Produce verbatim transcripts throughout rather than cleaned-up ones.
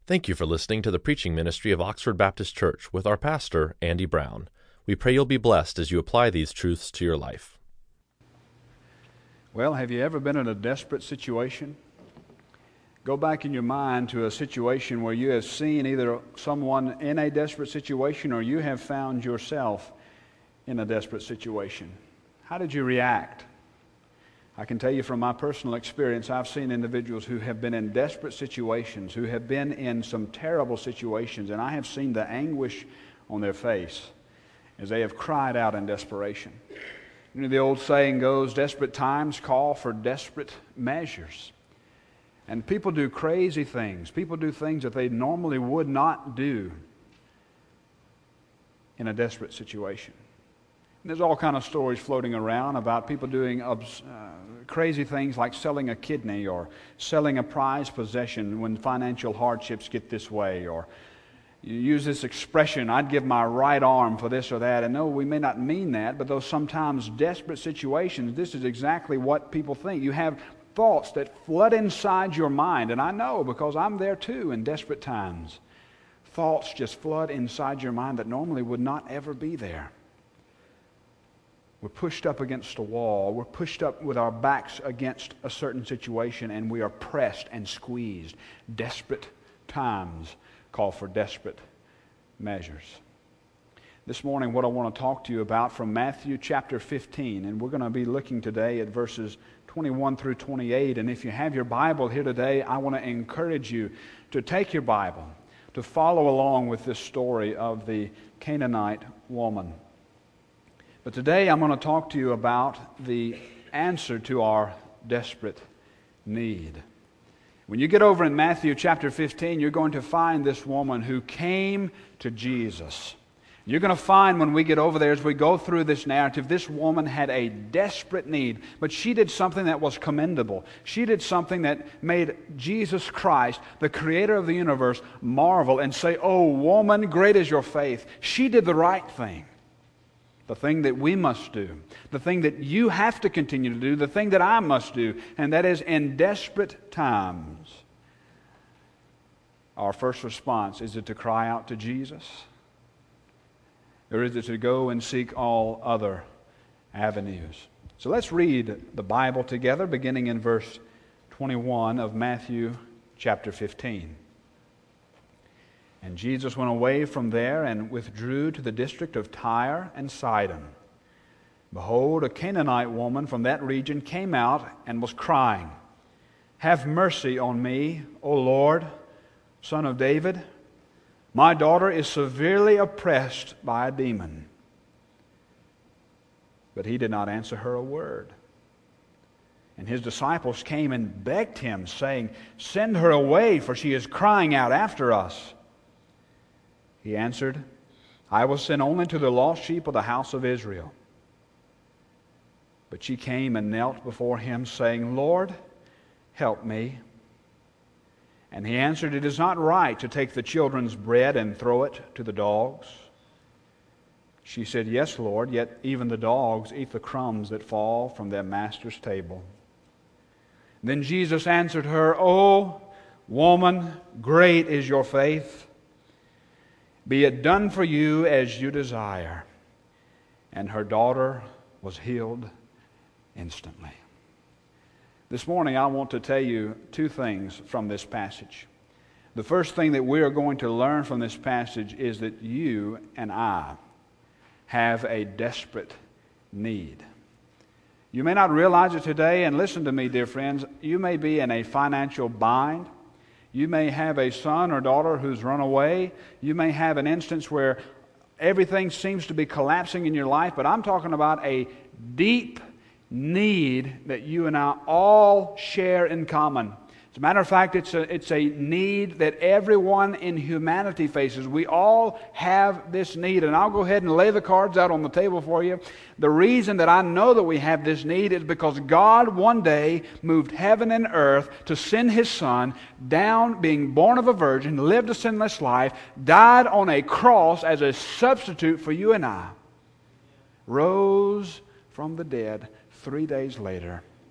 Thank you for listening to the preaching ministry of Oxford Baptist Church with our pastor, Andy Brown. We pray you'll be blessed as you apply these truths to your life. Well, have you ever been in a desperate situation? Go back in your mind to a situation where you have seen either someone in a desperate situation or you have found yourself in a desperate situation. How did you react? I can tell you from my personal experience, I've seen individuals who have been in desperate situations, who have been in some terrible situations, and I have seen the anguish on their face as they have cried out in desperation. You know, the old saying goes, desperate times call for desperate measures. And people do crazy things. People do things that they normally would not do in a desperate situation. There's all kind of stories floating around about people doing uh, crazy things like selling a kidney or selling a prized possession when financial hardships get this way, or you use this expression, I'd give my right arm for this or that. And no, we may not mean that, but those sometimes desperate situations, this is exactly what people think. You have thoughts that flood inside your mind, and I know because I'm there too in desperate times. Thoughts just flood inside your mind that normally would not ever be there. We're pushed up against a wall. We're pushed up with our backs against a certain situation, and we are pressed and squeezed. Desperate times call for desperate measures. This morning, what I want to talk to you about from Matthew chapter fifteen, and we're going to be looking today at verses twenty-one through twenty-eight. And if you have your Bible here today, I want to encourage you to take your Bible, to follow along with this story of the Canaanite woman. But today I'm going to talk to you about the answer to our desperate need. When you get over in Matthew chapter fifteen, you're going to find this woman who came to Jesus. You're going to find when we get over there, as we go through this narrative, this woman had a desperate need, but she did something that was commendable. She did something that made Jesus Christ, the creator of the universe, marvel and say, "Oh, woman, great is your faith." She did the right thing. The thing that we must do, the thing that you have to continue to do, the thing that I must do, and that is in desperate times. Our first response, is it to cry out to Jesus? Or is it to go and seek all other avenues? So let's read the Bible together, beginning in verse twenty-one of Matthew chapter fifteen. And Jesus went away from there and withdrew to the district of Tyre and Sidon. Behold, a Canaanite woman from that region came out and was crying, "Have mercy on me, O Lord, Son of David. My daughter is severely oppressed by a demon." But he did not answer her a word. And his disciples came and begged him, saying, "Send her away, for she is crying out after us." He answered, "I will send only to the lost sheep of the house of Israel." But she came and knelt before him, saying, "Lord, help me." And he answered, "It is not right to take the children's bread and throw it to the dogs." She said, "Yes, Lord, yet even the dogs eat the crumbs that fall from their master's table." Then Jesus answered her, "O woman, great is your faith. Be it done for you as you desire." And her daughter was healed instantly. This morning I want to tell you two things from this passage. The first thing that we are going to learn from this passage is that you and I have a desperate need. You may not realize it today, and listen to me, dear friends, you may be in a financial bind. You may have a son or daughter who's run away. You may have an instance where everything seems to be collapsing in your life, but I'm talking about a deep need that you and I all share in common. As a matter of fact, it's a, it's a need that everyone in humanity faces. We all have this need, and I'll go ahead and lay the cards out on the table for you. The reason that I know that we have this need is because God one day moved heaven and earth to send His Son down, being born of a virgin, lived a sinless life, died on a cross as a substitute for you and I, rose from the dead three days later.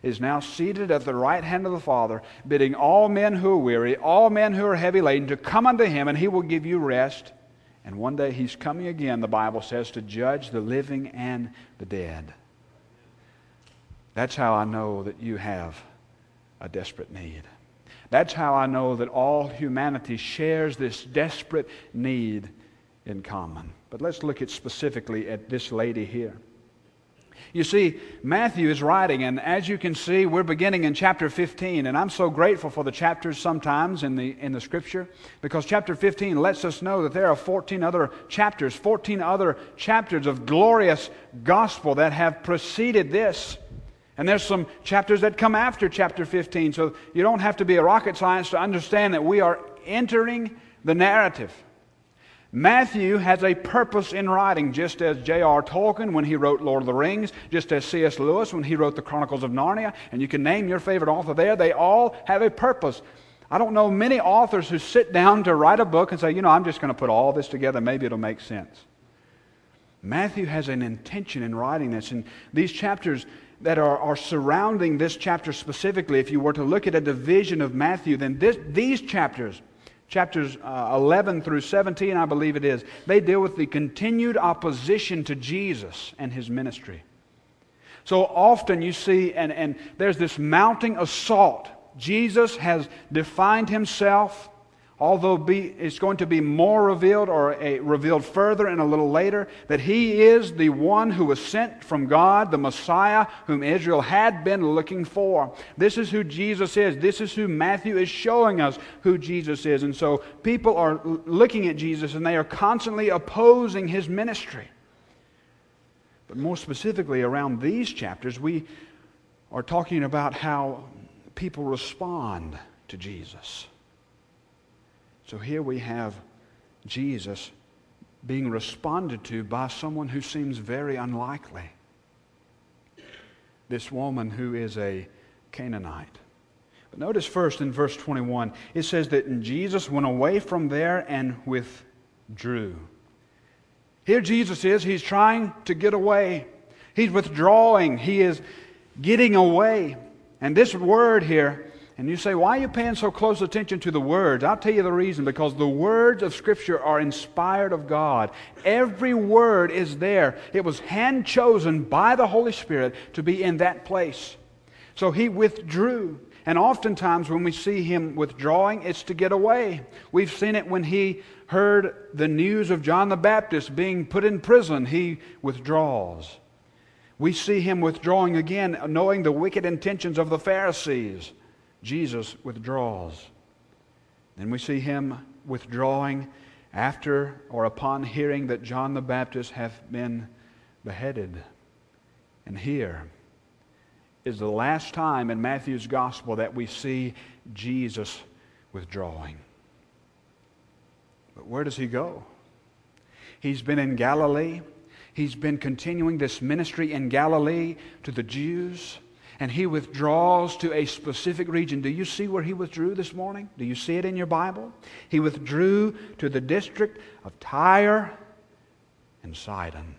is now seated at the right hand of the Father, bidding all men who are weary, all men who are heavy laden, to come unto Him, and He will give you rest. And one day He's coming again, the Bible says, to judge the living and the dead. That's how I know that you have a desperate need. That's how I know that all humanity shares this desperate need in common. But let's look at specifically at this lady here. You see, Matthew is writing, and as you can see, we're beginning in chapter fifteen, and I'm so grateful for the chapters sometimes in the in the Scripture, because chapter fifteen lets us know that there are fourteen other chapters, fourteen other chapters of glorious gospel that have preceded this. And there's some chapters that come after chapter fifteen, so you don't have to be a rocket scientist to understand that we are entering the narrative. Matthew has a purpose in writing, just as J R Tolkien when he wrote Lord of the Rings, just as C S Lewis when he wrote the Chronicles of Narnia, and you can name your favorite author there. They all have a purpose. I don't know many authors who sit down to write a book and say, you know, I'm just going to put all this together, maybe it'll make sense. Matthew has an intention in writing this, and these chapters that are, are surrounding this chapter specifically, if you were to look at a division of Matthew, then this, these chapters, chapters uh, eleven through seventeen, I believe it is, they deal with the continued opposition to Jesus and His ministry. So often you see, and, and there's this mounting assault. Jesus has defined Himself, although be, it's going to be more revealed or a, revealed further and a little later, that He is the one who was sent from God, the Messiah whom Israel had been looking for. This is who Jesus is. This is who Matthew is showing us who Jesus is. And so people are looking at Jesus and they are constantly opposing His ministry. But more specifically around these chapters, we are talking about how people respond to Jesus. So here we have Jesus being responded to by someone who seems very unlikely. This woman who is a Canaanite. But notice first in verse twenty-one, it says that Jesus went away from there and withdrew. Here Jesus is, He's trying to get away. He's withdrawing. He is getting away. And this word here, and you say, why are you paying so close attention to the words? I'll tell you the reason. Because the words of Scripture are inspired of God. Every word is there. It was hand-chosen by the Holy Spirit to be in that place. So He withdrew. And oftentimes when we see Him withdrawing, it's to get away. We've seen it when He heard the news of John the Baptist being put in prison. He withdraws. We see Him withdrawing again, knowing the wicked intentions of the Pharisees. Jesus withdraws. Then we see Him withdrawing after or upon hearing that John the Baptist hath been beheaded. And here is the last time in Matthew's Gospel that we see Jesus withdrawing. But where does He go? He's been in Galilee. He's been continuing this ministry in Galilee to the Jews. And He withdraws to a specific region. Do you see where He withdrew this morning? Do you see it in your Bible? He withdrew to the district of Tyre and Sidon.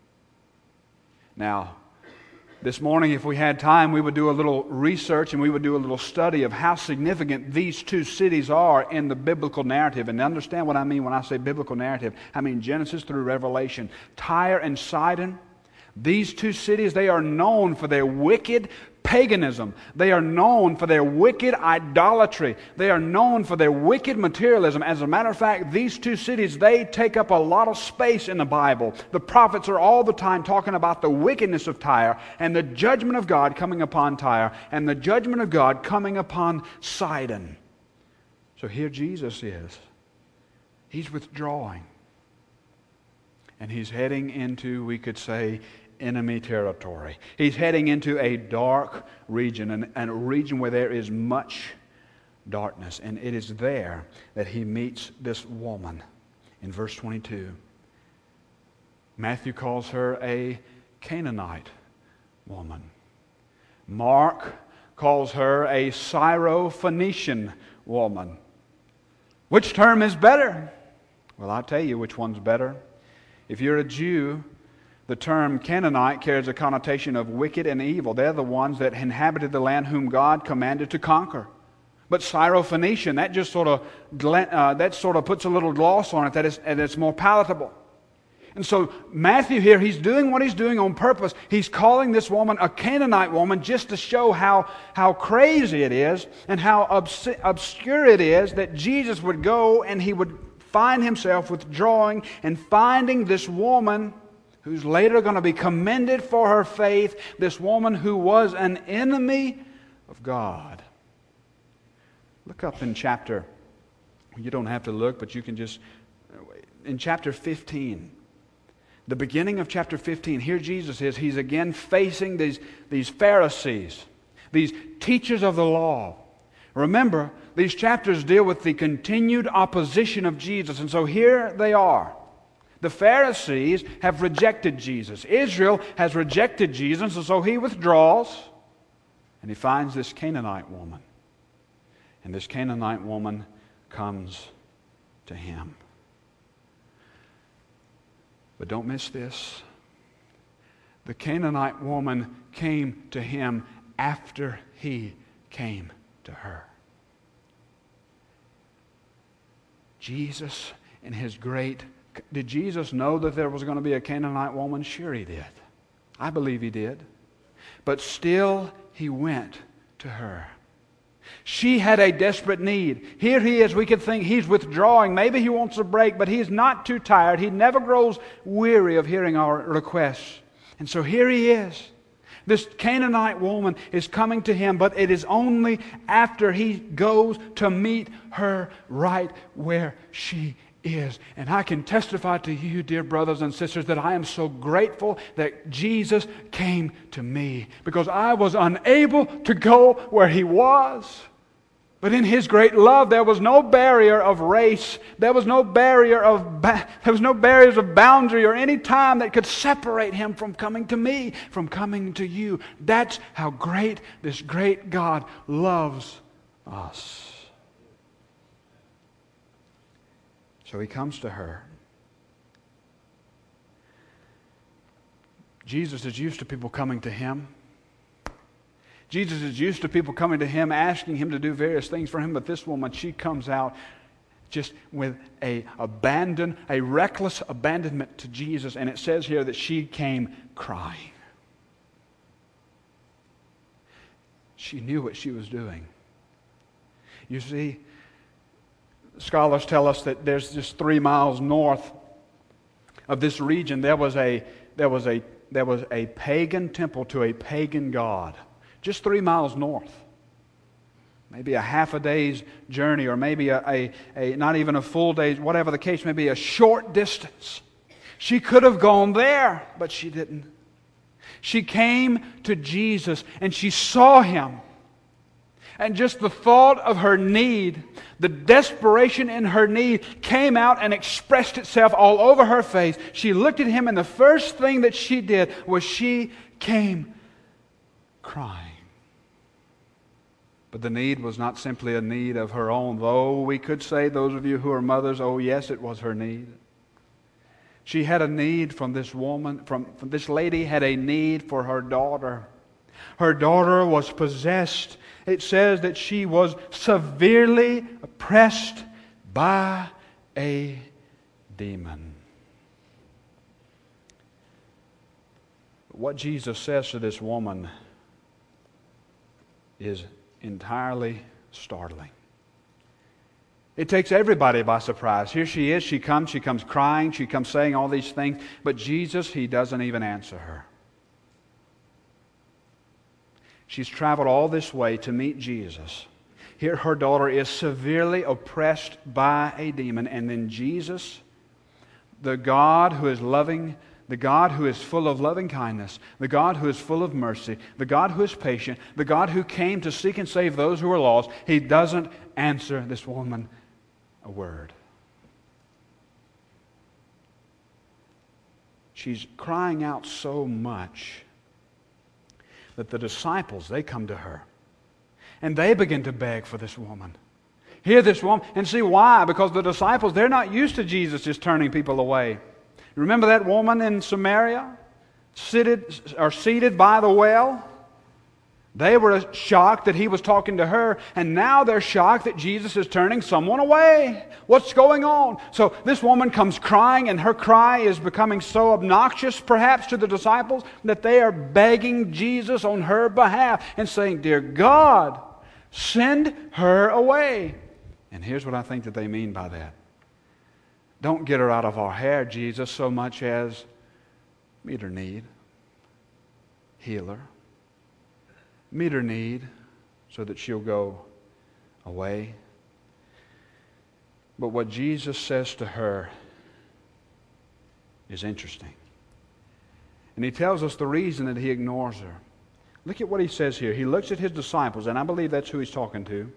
Now, this morning, if we had time, we would do a little research and we would do a little study of how significant these two cities are in the biblical narrative. And understand what I mean when I say biblical narrative. I mean Genesis through Revelation. Tyre and Sidon. These two cities, they are known for their wicked paganism. They are known for their wicked idolatry. They are known for their wicked materialism. As a matter of fact, these two cities, they take up a lot of space in the Bible. The prophets are all the time talking about the wickedness of Tyre and the judgment of God coming upon Tyre and the judgment of God coming upon Sidon. So here Jesus is. He's withdrawing. And He's heading into, we could say, enemy territory. He's heading into a dark region, and, and a region where there is much darkness. And it is there that He meets this woman in verse twenty-two. Matthew calls her a Canaanite woman. Mark calls her a Syro-Phoenician woman. Which term is better? Well, I'll tell you which one's better. If you're a Jew, The term Canaanite carries a connotation of wicked and evil. They're the ones that inhabited the land whom God commanded to conquer. But Syrophoenician, that just sort of uh, that sort of puts a little gloss on it, that it's, and it's more palatable. And so Matthew here, he's doing what he's doing on purpose. He's calling this woman a Canaanite woman just to show how, how crazy it is and how obs- obscure it is that Jesus would go and he would find himself withdrawing and finding this woman who's later going to be commended for her faith, this woman who was an enemy of God. Look up in chapter, you don't have to look, but you can just, in chapter fifteen, the beginning of chapter fifteen, here Jesus is, he's again facing these, these Pharisees, these teachers of the law. Remember, these chapters deal with the continued opposition of Jesus, and so here they are. The Pharisees have rejected Jesus. Israel has rejected Jesus, and so he withdraws, and he finds this Canaanite woman. And this Canaanite woman comes to him. But don't miss this. The Canaanite woman came to him after he came to her. Jesus, in his great... Did Jesus know that there was going to be a Canaanite woman? Sure he did. I believe he did. But still, he went to her. She had a desperate need. Here he is, we could think he's withdrawing. Maybe he wants a break, but he's not too tired. He never grows weary of hearing our requests. And so here he is. This Canaanite woman is coming to him, but it is only after he goes to meet her right where she is. And I can testify to you, dear brothers and sisters, that I am so grateful that Jesus came to me, because I was unable to go where he was. But in his great love, there was no barrier of race. There was no barrier of ba- there was no barriers of boundary or any time that could separate him from coming to me, from coming to you. That's how great this great God loves us. So he comes to her. Jesus is used to people coming to him. Jesus is used to people coming to him, asking him to do various things for him. But this woman, she comes out just with a abandon, a reckless abandonment to Jesus. And it says here that she came crying. She knew what she was doing. You see, scholars tell us that there's just three miles north of this region, there was a there was a there was a pagan temple to a pagan god. Just three miles north. Maybe a half a day's journey, or maybe a, a, a not even a full day's, whatever the case may be, a short distance. She could have gone there, but she didn't. She came to Jesus and she saw him. And just the thought of her need, the desperation in her need, came out and expressed itself all over her face. She looked at him, and the first thing that she did was she came crying. But the need was not simply a need of her own, though we could say, those of you who are mothers, oh yes, it was her need. She had a need from this woman, from, from this lady had a need for her daughter. Her daughter was possessed. It says that she was severely oppressed by a demon. What Jesus says to this woman is entirely startling. It takes everybody by surprise. Here she is, she comes, she comes crying, she comes saying all these things, but Jesus, he doesn't even answer her. She's traveled all this way to meet Jesus. Here her daughter is severely oppressed by a demon, and then Jesus, the God who is loving, the God who is full of loving kindness, the God who is full of mercy, the God who is patient, the God who came to seek and save those who are lost, he doesn't answer this woman a word. She's crying out so much that the disciples, they come to her and they begin to beg for this woman. Hear this woman, and see why? Because the disciples, they're not used to Jesus just turning people away. Remember that woman in Samaria? seated, are seated by the well. They were shocked that he was talking to her, and now they're shocked that Jesus is turning someone away. What's going on? So this woman comes crying, and her cry is becoming so obnoxious, perhaps, to the disciples, that they are begging Jesus on her behalf and saying, "Dear God, send her away." And here's what I think that they mean by that. Don't get her out of our hair, Jesus, so much as meet her need, heal her. Meet her need so that she'll go away. But what Jesus says to her is interesting. And he tells us the reason that he ignores her. Look at what he says here. He looks at his disciples, and I believe that's who he's talking to.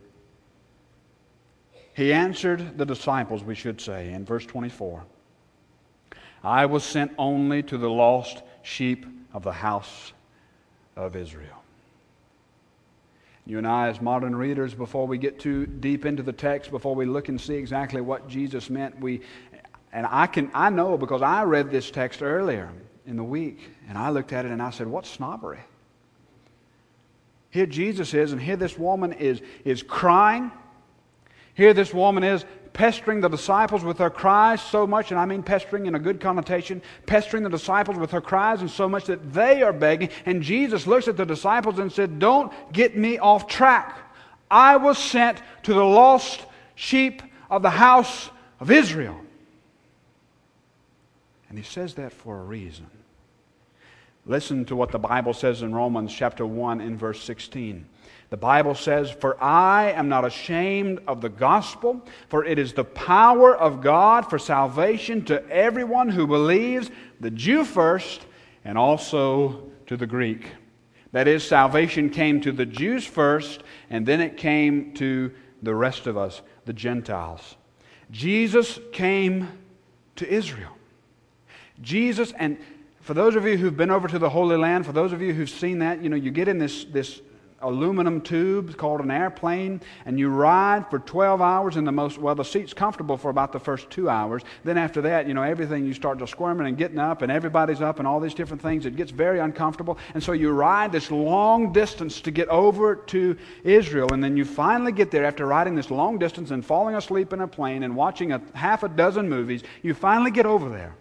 He answered the disciples, we should say, in verse twenty-four. "I was sent only to the lost sheep of the house of Israel." You and I, as modern readers, before we get too deep into the text, before we look and see exactly what Jesus meant, we, and I can, I know because I read this text earlier in the week, and I looked at it and I said, "What snobbery!" Here Jesus is, and here this woman is is crying. Here this woman is pestering the disciples with her cries so much, and I mean pestering in a good connotation, pestering the disciples with her cries and so much that they are begging. And Jesus looks at the disciples and said, "Don't get me off track. I was sent to the lost sheep of the house of Israel." And he says that for a reason. Listen to what the Bible says in Romans chapter one and verse sixteen. The Bible says, "For I am not ashamed of the gospel, for it is the power of God for salvation to everyone who believes, the Jew first, and also to the Greek." That is, salvation came to the Jews first, and then it came to the rest of us, the Gentiles. Jesus came to Israel. Jesus, and for those of you who've been over to the Holy Land, for those of you who've seen that, you know, you get in this this aluminum tube called an airplane, and you ride for twelve hours in the most, well, the seat's comfortable for about the first two hours. Then after that, you know, everything, you start to squirming and getting up, and everybody's up and all these different things. It gets very uncomfortable. And so you ride this long distance to get over to Israel, and then you finally get there after riding this long distance and falling asleep in a plane and watching a half a dozen movies. You finally get over there.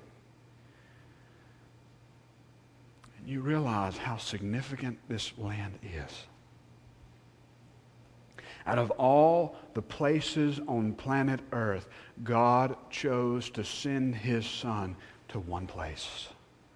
And you realize how significant this land is. Out of all the places on planet Earth, God chose to send His Son to one place.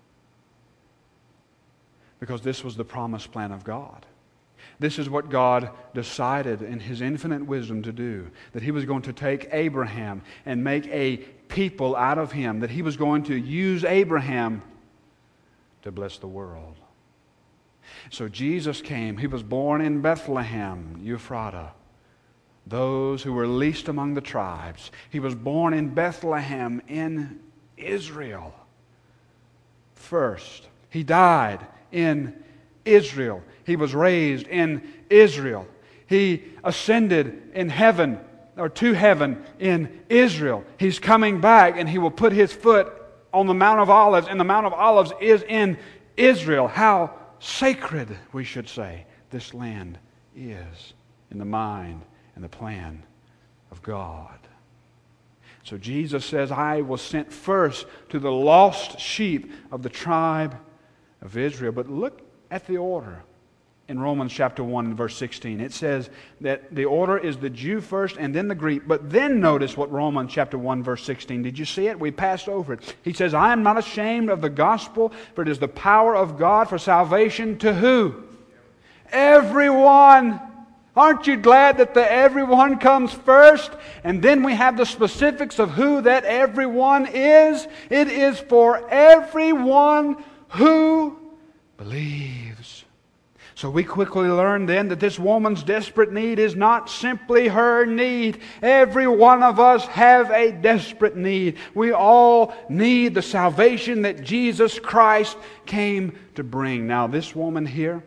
Because this was the promised plan of God. This is what God decided in His infinite wisdom to do. That He was going to take Abraham and make a people out of him. That He was going to use Abraham to bless the world. So Jesus came. He was born in Bethlehem, Ephrata, those who were least among the tribes. He was born in Bethlehem in Israel first. He died in Israel. He was raised in Israel. He ascended in heaven, or to heaven in Israel. He's coming back, and He will put His foot on the Mount of Olives, and the Mount of Olives is in Israel. How sacred, we should say, this land is in the mind and the plan of God. So Jesus says, "I was sent first to the lost sheep of the tribe of Israel." But look at the order in Romans chapter one and verse sixteen. It says that the order is the Jew first and then the Greek. But then notice what Romans chapter one verse sixteen. Did you see it? We passed over it. He says, "I am not ashamed of the gospel, for it is the power of God for salvation to" who? Everyone. Aren't you glad that the everyone comes first? And then we have the specifics of who that everyone is. It is for everyone who believes. So we quickly learn then that this woman's desperate need is not simply her need. Every one of us have a desperate need. We all need the salvation that Jesus Christ came to bring. Now, this woman here,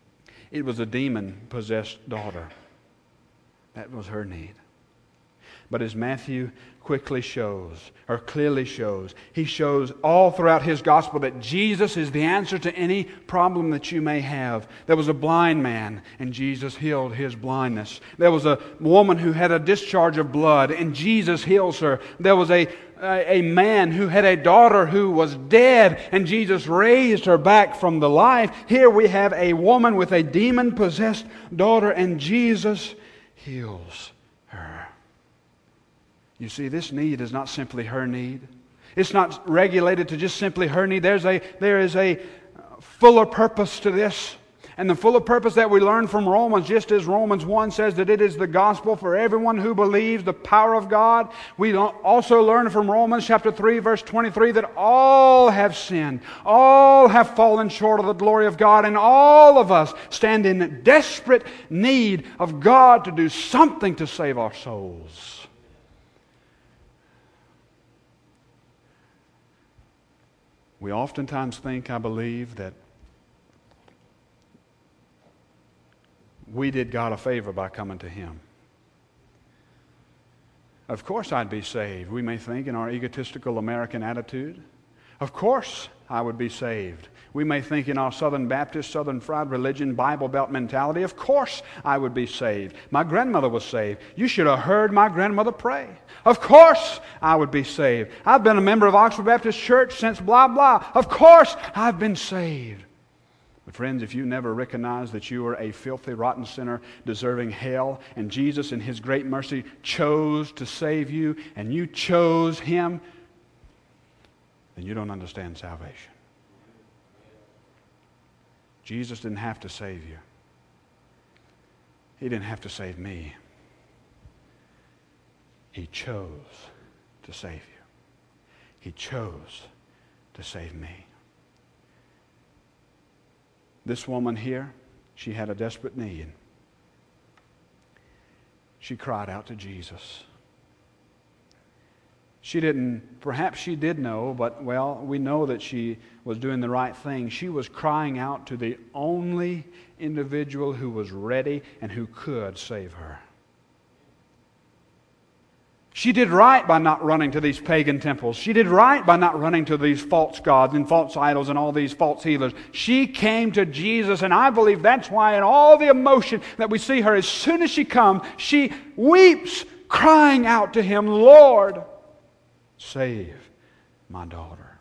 it was a demon-possessed daughter. That was her need. But as Matthew quickly shows, or clearly shows, he shows all throughout his gospel that Jesus is the answer to any problem that you may have. There was a blind man, and Jesus healed his blindness. There was a woman who had a discharge of blood, and Jesus heals her. There was a a man who had a daughter who was dead, and Jesus raised her back from the life. Here we have a woman with a demon-possessed daughter, and Jesus heals her. You see, this need is not simply her need. It's not regulated to just simply her need. There's a, there is a fuller purpose to this. And the fuller purpose that we learn from Romans, just as Romans one says that it is the gospel for everyone who believes, the power of God. We also learn from Romans chapter three, verse twenty-three, that all have sinned, all have fallen short of the glory of God, and all of us stand in desperate need of God to do something to save our souls. We oftentimes think, I believe, that we did God a favor by coming to Him. Of course I'd be saved, we may think in our egotistical American attitude. Of course I would be saved. We may think in our Southern Baptist, Southern Fried Religion, Bible Belt mentality. Of course I would be saved. My grandmother was saved. You should have heard my grandmother pray. Of course I would be saved. I've been a member of Oxford Baptist Church since blah blah. Of course I've been saved. But friends, if you never recognize that you are a filthy, rotten sinner deserving hell, and Jesus in His great mercy chose to save you, and you chose Him, then you don't understand salvation. Jesus didn't have to save you. He didn't have to save me. He chose to save you. He chose to save me. This woman here, she had a desperate need. She cried out to Jesus. She didn't, perhaps she did know, but well, we know that she was doing the right thing. She was crying out to the only individual who was ready and who could save her. She did right by not running to these pagan temples. She did right by not running to these false gods and false idols and all these false healers. She came to Jesus, and I believe that's why in all the emotion that we see her, as soon as she comes, she weeps, crying out to Him, Lord, save my daughter.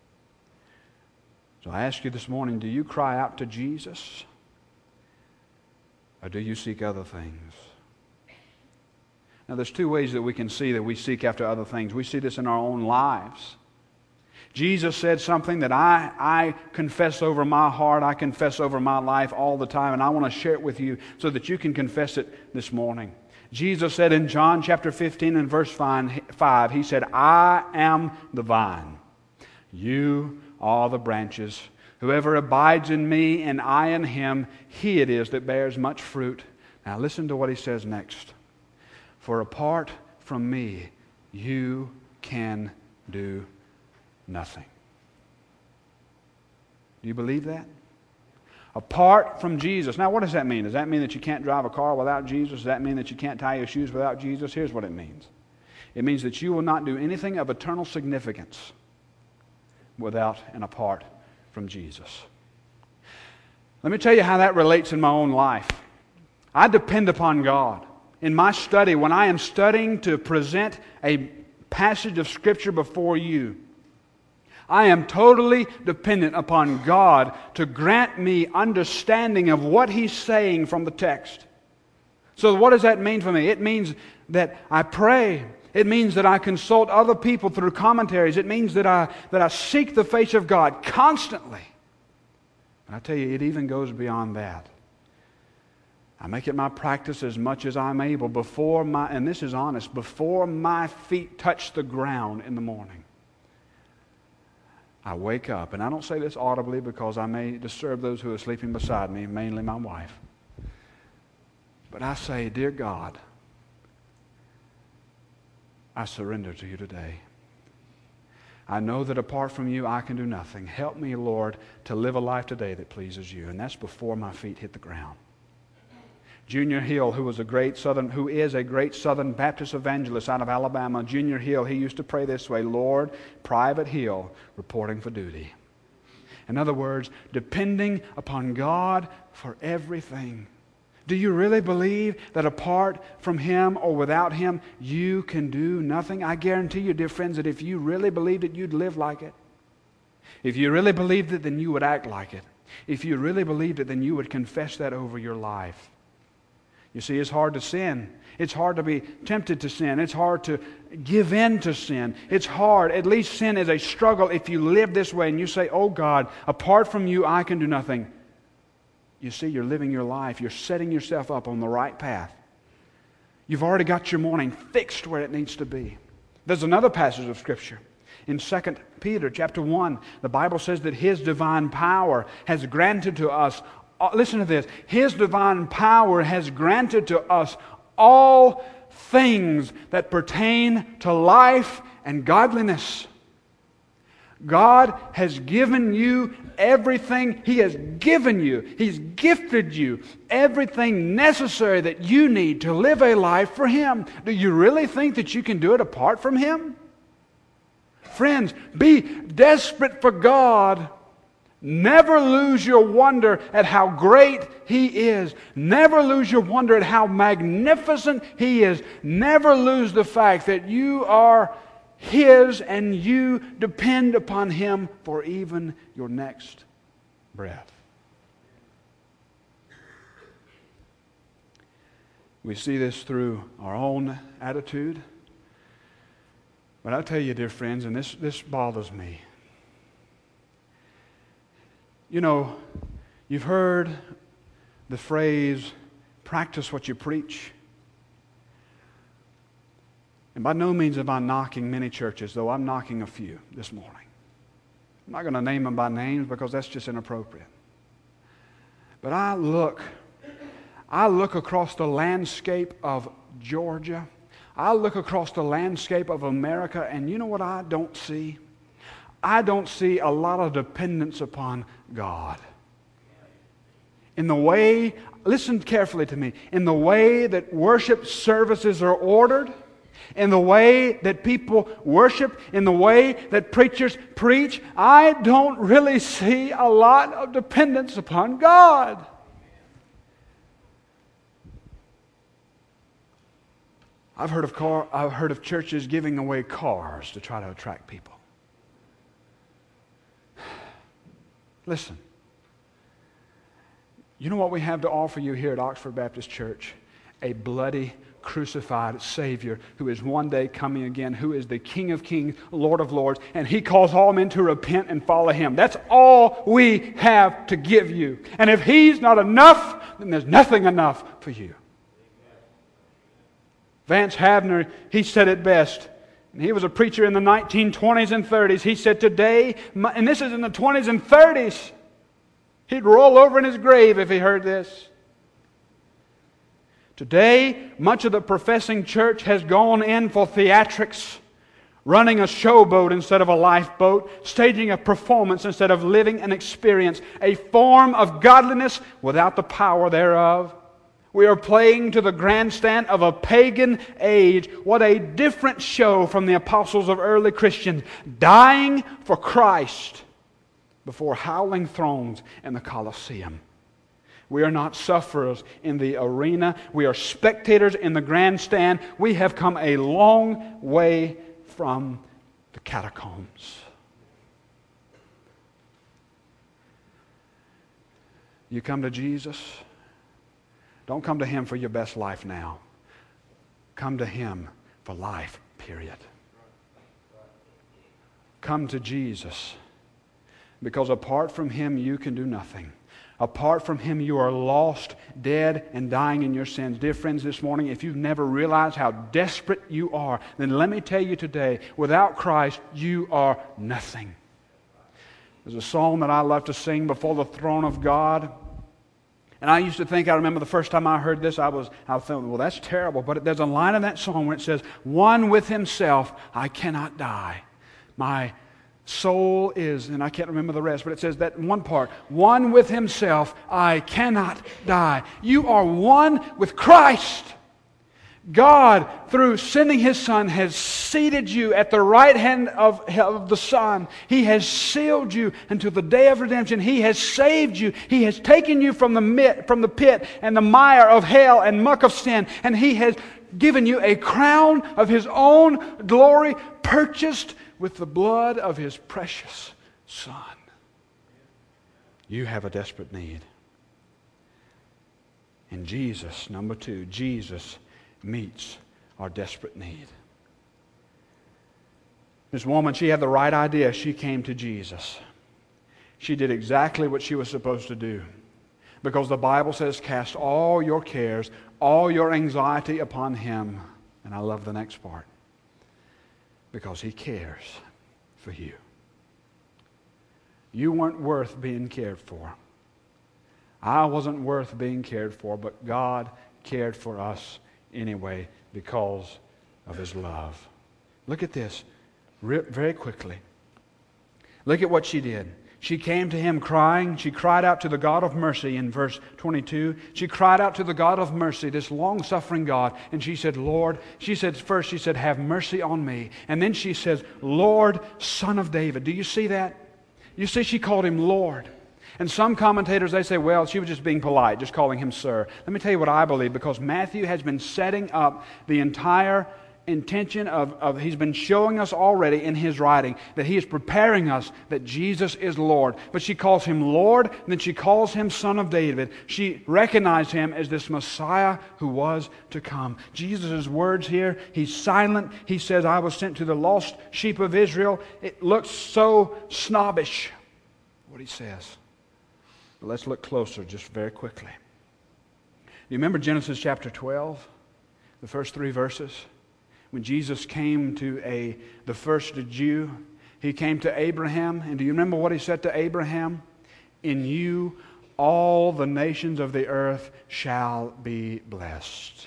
So I ask you this morning, do you cry out to Jesus? Or do you seek other things? Now, there's two ways that we can see that we seek after other things. We see this in our own lives. Jesus said something that I, I confess over my heart, I confess over my life all the time, and I want to share it with you so that you can confess it this morning. Jesus said in John chapter fifteen and verse five, He said, I am the vine, you are the branches. Whoever abides in me and I in him, he it is that bears much fruit. Now listen to what He says next. For apart from me, you can do nothing. Do you believe that? Apart from Jesus. Now, what does that mean? Does that mean that you can't drive a car without Jesus? Does that mean that you can't tie your shoes without Jesus? Here's what it means. It means that you will not do anything of eternal significance without and apart from Jesus. Let me tell you how that relates in my own life. I depend upon God. In my study, when I am studying to present a passage of Scripture before you, I am totally dependent upon God to grant me understanding of what He's saying from the text. So what does that mean for me? It means that I pray. It means that I consult other people through commentaries. It means that I, that I seek the face of God constantly. And I tell you, it even goes beyond that. I make it my practice as much as I'm able before my, and this is honest, before my feet touch the ground in the morning. I wake up, and I don't say this audibly because I may disturb those who are sleeping beside me, mainly my wife. But I say, Dear God, I surrender to You today. I know that apart from You, I can do nothing. Help me, Lord, to live a life today that pleases You. And that's before my feet hit the ground. Junior Hill, who was a great Southern, who is a great Southern Baptist evangelist out of Alabama, Junior Hill, he used to pray this way: Lord, Private Hill, reporting for duty. In other words, depending upon God for everything. Do you really believe that apart from Him or without Him, you can do nothing? I guarantee you, dear friends, that if you really believed it, you'd live like it. If you really believed it, then you would act like it. If you really believed it, then you would confess that over your life. You see, it's hard to sin. It's hard to be tempted to sin. It's hard to give in to sin. It's hard. At least sin is a struggle if you live this way and you say, oh God, apart from you, I can do nothing. You see, you're living your life. You're setting yourself up on the right path. You've already got your morning fixed where it needs to be. There's another passage of Scripture. In Second Peter chapter one, the Bible says that His divine power has granted to us, uh, listen to this, His divine power has granted to us all things that pertain to life and godliness. God has given you everything. He has given you, He's gifted you everything necessary that you need to live a life for Him. Do you really think that you can do it apart from Him? Friends, be desperate for God. Never lose your wonder at how great He is. Never lose your wonder at how magnificent He is. Never lose the fact that you are His and you depend upon Him for even your next breath. We see this through our own attitude. But I'll tell you, dear friends, and this, this bothers me. You know, you've heard the phrase, practice what you preach. And by no means am I knocking many churches, though I'm knocking a few this morning. I'm not going to name them by names because that's just inappropriate. But I look, I look across the landscape of Georgia. I look across the landscape of America, and you know what I don't see? I don't see a lot of dependence upon God. In the way, listen carefully to me, in the way that worship services are ordered, in the way that people worship, in the way that preachers preach, I don't really see a lot of dependence upon God. I've heard of car, I've heard of churches giving away cars to try to attract people. Listen, you know what we have to offer you here at Oxford Baptist Church? A bloody, crucified Savior who is one day coming again, who is the King of Kings, Lord of Lords, and He calls all men to repent and follow Him. That's all we have to give you. And if He's not enough, then there's nothing enough for you. Vance Havner, he said it best. And he was a preacher in the nineteen twenties and thirties. He said, today, and this is in the twenties and thirties, he'd roll over in his grave if he heard this. Today, much of the professing church has gone in for theatrics, running a showboat instead of a lifeboat, staging a performance instead of living an experience, a form of godliness without the power thereof. We are playing to the grandstand of a pagan age. What a different show from the apostles of early Christians, dying for Christ before howling thrones in the Colosseum. We are not sufferers in the arena. We are spectators in the grandstand. We have come a long way from the catacombs. You come to Jesus, don't come to Him for your best life now. Come to Him for life, period. Come to Jesus, because apart from Him you can do nothing. Apart from Him you are lost, dead, and dying in your sins. Dear friends, this morning, if you've never realized how desperate you are, then let me tell you today, without Christ you are nothing. There's a song that I love to sing before the throne of God. And I used to think, I remember the first time I heard this, I was, I was thinking, well, that's terrible. But there's a line in that song where it says, one with Himself, I cannot die. My soul is, and I can't remember the rest, but it says that in one part, one with himself, I cannot die. You are one with Christ. God, through sending His Son, has seated you at the right hand of, of the Son. He has sealed you until the day of redemption. He has saved you. He has taken you from the, mit, from the pit and the mire of hell and muck of sin, and He has given you a crown of His own glory, purchased with the blood of His precious Son. You have a desperate need. And Jesus, number two, Jesus meets our desperate need. This woman, she had the right idea. She came to Jesus. She did exactly what she was supposed to do. Because the Bible says, cast all your cares, all your anxiety upon Him. And I love the next part. Because He cares for you. You weren't worth being cared for. I wasn't worth being cared for, but God cared for us anyway because of His love. Look at this very quickly. Look at what she did. She came to Him crying. She cried out to the God of mercy in verse twenty-two. She cried out to the God of mercy, this long-suffering God, and she said, Lord, she said first, she said, have mercy on me. And then she says, Lord, Son of David. Do you see that? You see, she called Him Lord. And some commentators, they say, well, she was just being polite, just calling Him Sir. Let me tell you what I believe, because Matthew has been setting up the entire intention of, of, he's been showing us already in his writing that he is preparing us that Jesus is Lord. But she calls Him Lord, and then she calls Him Son of David. She recognized Him as this Messiah who was to come. Jesus' words here, He's silent. He says, I was sent to the lost sheep of Israel. It looks so snobbish, what He says. But let's look closer just very quickly. Do you remember Genesis chapter twelve? The first three verses? When Jesus came to a the first Jew, He came to Abraham. And do you remember what He said to Abraham? In you all the nations of the earth shall be blessed.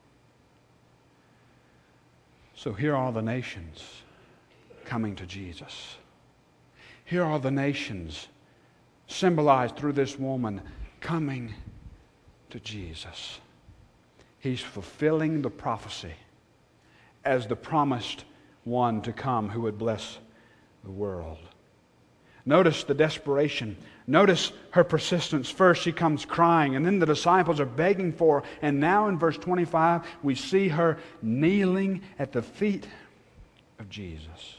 So here are the nations coming to Jesus. Here are the nations symbolized through this woman coming to Jesus. He's fulfilling the prophecy as the promised one to come who would bless the world. Notice the desperation. Notice her persistence. First she comes crying, and then the disciples are begging for her. And now in verse twenty-five we see her kneeling at the feet of Jesus.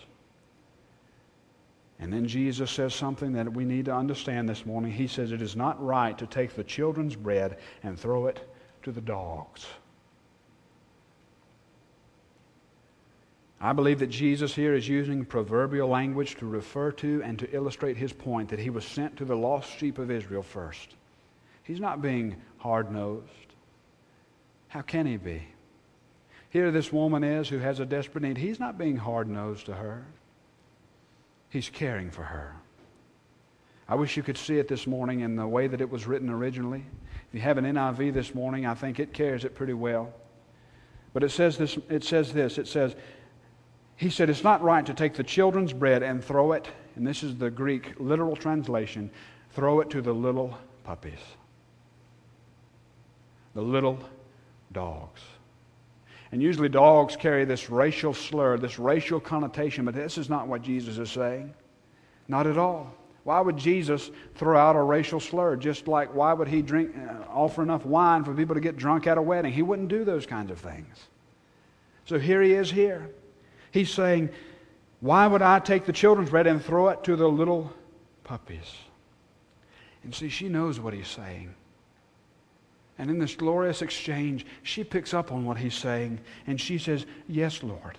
And then Jesus says something that we need to understand this morning. He says it is not right to take the children's bread and throw it to the dogs. I believe that Jesus here is using proverbial language to refer to and to illustrate His point that He was sent to the lost sheep of Israel first. He's not being hard-nosed. How can He be? Here this woman is who has a desperate need. He's not being hard-nosed to her. He's caring for her. I wish you could see it this morning in the way that it was written originally. If you have an N I V this morning, I think it carries it pretty well. But it says this, it says this, it says, He said, it's not right to take the children's bread and throw it, and this is the Greek literal translation, throw it to the little puppies. The little dogs. And usually dogs carry this racial slur, this racial connotation, but this is not what Jesus is saying. Not at all. Why would Jesus throw out a racial slur? Just like why would He drink, uh, offer enough wine for people to get drunk at a wedding? He wouldn't do those kinds of things. So here He is here. He's saying, why would I take the children's bread and throw it to the little puppies? And see, she knows what He's saying. And in this glorious exchange, she picks up on what He's saying, and she says, yes, Lord.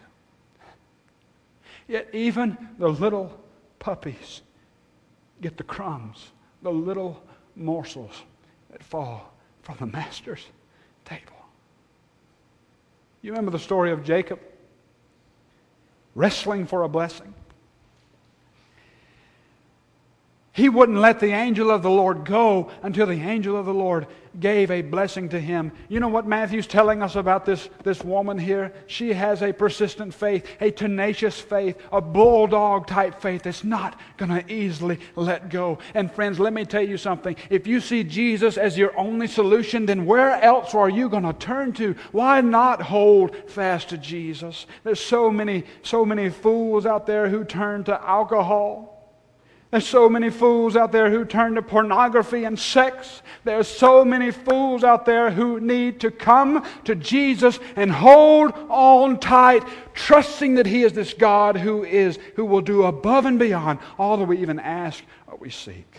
Yet even the little puppies get the crumbs, the little morsels that fall from the Master's table. You remember the story of Jacob wrestling for a blessing? He wouldn't let the angel of the Lord go until the angel of the Lord gave a blessing to him. You know what Matthew's telling us about this, this woman here? She has a persistent faith, a tenacious faith, a bulldog type faith that's not going to easily let go. And friends, let me tell you something. If you see Jesus as your only solution, then where else are you going to turn to? Why not hold fast to Jesus? There's so many, so many fools out there who turn to alcohol. There's so many fools out there who turn to pornography and sex. There's so many fools out there who need to come to Jesus and hold on tight, trusting that He is this God who is, who will do above and beyond all that we even ask or we seek.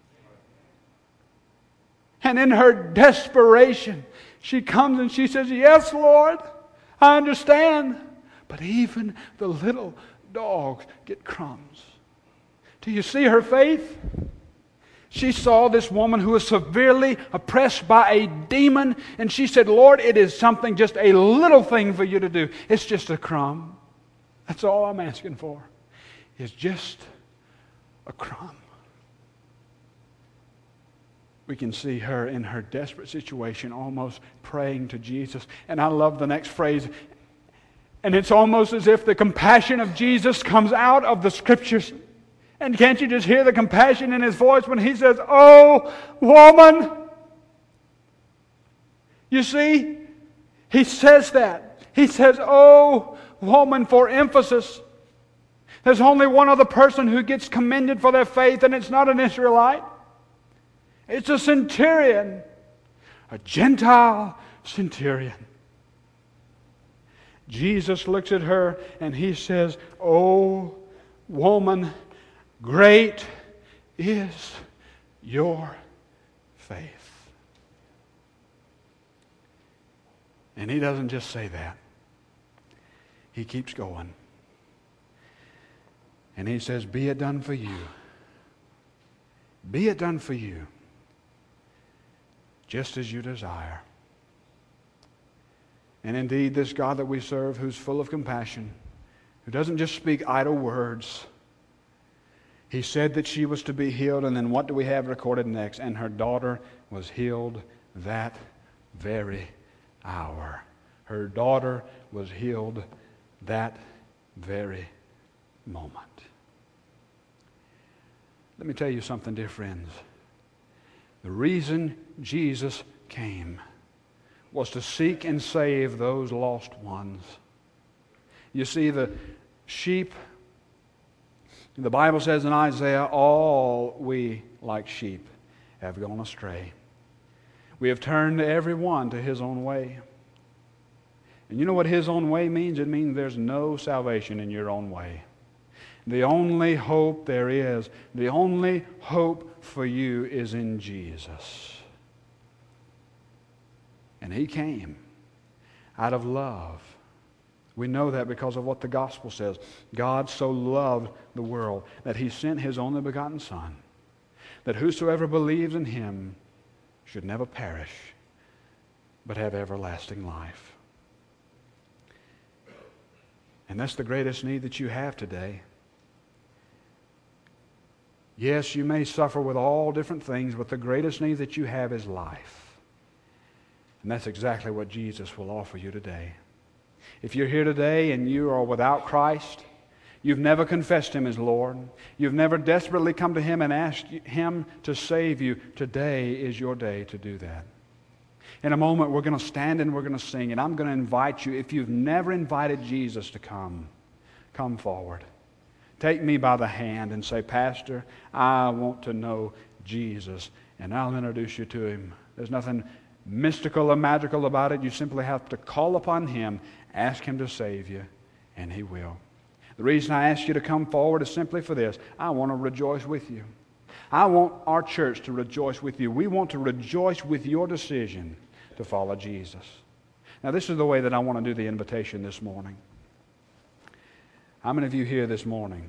And in her desperation, she comes and she says, "Yes, Lord, I understand. But even the little dogs get crumbs." Do you see her faith? She saw this woman who was severely oppressed by a demon, and she said, "Lord, it is something, just a little thing for you to do. It's just a crumb. That's all I'm asking for. It's just a crumb." We can see her in her desperate situation almost praying to Jesus. And I love the next phrase. And it's almost as if the compassion of Jesus comes out of the Scriptures. And can't you just hear the compassion in His voice when He says, "Oh, woman." You see, He says that. He says, "Oh, woman," for emphasis. There's only one other person who gets commended for their faith, and it's not an Israelite. It's a centurion, a Gentile centurion. Jesus looks at her and He says, "Oh, woman, great is your faith." And He doesn't just say that. He keeps going. And He says, "Be it done for you. Be it done for you, just as you desire." And indeed, this God that we serve, who's full of compassion, who doesn't just speak idle words, He said that she was to be healed, and then what do we have recorded next? "And her daughter was healed that very hour." Her daughter was healed that very moment. Let me tell you something, dear friends. The reason Jesus came was to seek and save those lost ones. You see, the sheep, the Bible says in Isaiah, "All we like sheep have gone astray. We have turned every one to his own way." And you know what his own way means? It means there's no salvation in your own way. The only hope there is, the only hope for you is in Jesus. And He came out of love. We know that because of what the gospel says. God so loved the world that He sent His only begotten Son, that whosoever believes in Him should never perish, but have everlasting life. And that's the greatest need that you have today. Yes, you may suffer with all different things, but the greatest need that you have is life. And that's exactly what Jesus will offer you today. If you're here today and you are without Christ, you've never confessed Him as Lord, you've never desperately come to Him and asked Him to save you, today is your day to do that. In a moment, we're going to stand and we're going to sing, and I'm going to invite you, if you've never invited Jesus to come, come forward. Take me by the hand and say, "Pastor, I want to know Jesus," and I'll introduce you to Him. There's nothing mystical or magical about it. You simply have to call upon Him, ask Him to save you, and He will. The reason I ask you to come forward is simply for this. I want to rejoice with you. I want our church to rejoice with you. We want to rejoice with your decision to follow Jesus. Now, this is the way that I want to do the invitation this morning. How many of you here this morning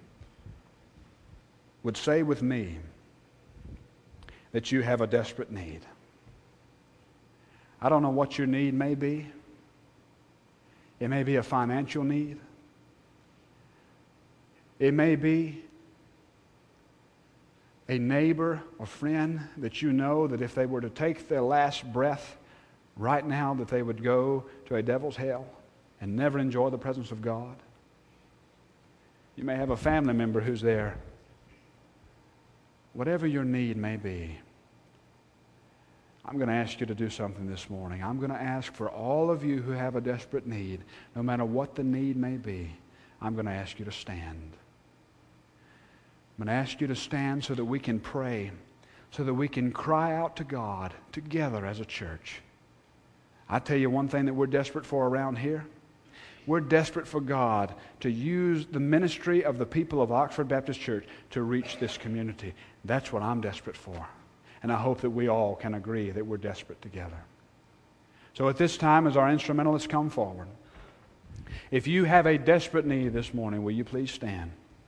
would say with me that you have a desperate need? I don't know what your need may be. It may be a financial need. It may be a neighbor or friend that you know that if they were to take their last breath right now, that they would go to a devil's hell and never enjoy the presence of God? You may have a family member who's there. Whatever your need may be, I'm going to ask you to do something this morning. I'm going to ask for all of you who have a desperate need, no matter what the need may be, I'm going to ask you to stand. I'm going to ask you to stand so that we can pray, so that we can cry out to God together as a church. I tell you one thing that we're desperate for around here. We're desperate for God to use the ministry of the people of Oxford Baptist Church to reach this community. That's what I'm desperate for. And I hope that we all can agree that we're desperate together. So at this time, as our instrumentalists come forward, if you have a desperate need this morning, will you please stand?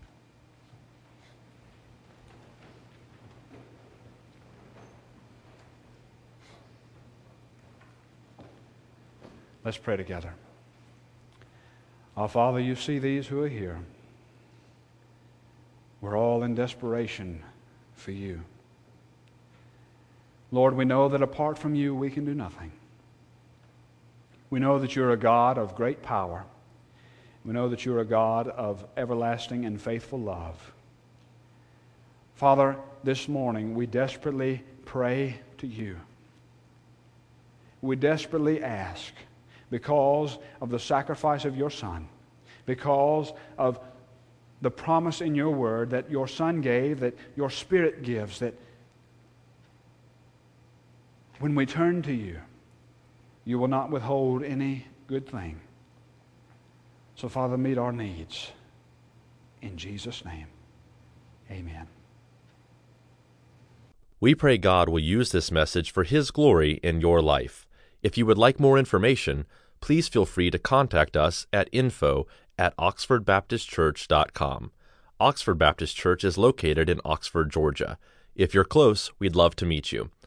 Let's pray together. Our Father, you see these who are here. We're all in desperation for you. Lord, we know that apart from you, we can do nothing. We know that you're a God of great power. We know that you're a God of everlasting and faithful love. Father, this morning we desperately pray to you. We desperately ask, because of the sacrifice of your Son, because of the promise in your word that your Son gave, that your Spirit gives, that when we turn to you, you will not withhold any good thing. So, Father, meet our needs. In Jesus' name, amen. We pray God will use this message for His glory in your life. If you would like more information, please feel free to contact us at info at oxford baptist church dot com. Oxford Baptist Church is located in Oxford, Georgia. If you're close, we'd love to meet you.